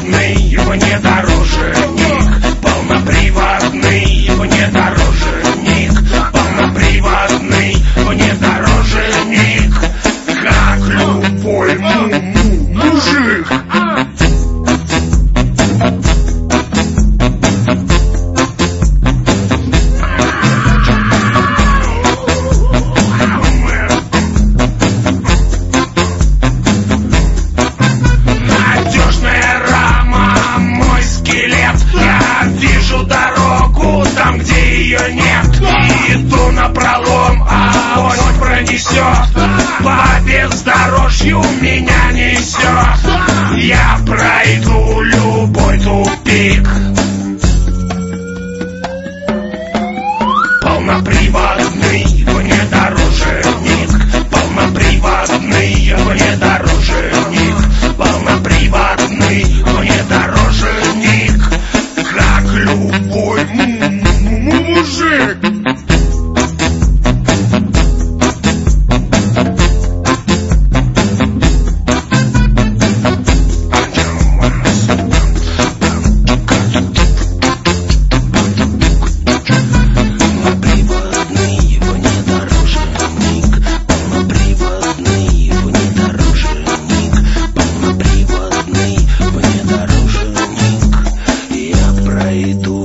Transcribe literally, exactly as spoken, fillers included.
Полноприводный внедорожник, полноприводный внедорожник, полноприводный внедорожник, как любой мужик. Там, где ее нет, иду напролом, а он пронесет. По бездорожью меня несет. Я пройду любой тупик. Полноприводный внедорожник, полноприводный внедорожник, полноприводный внедорожник, как любой мужик. Иду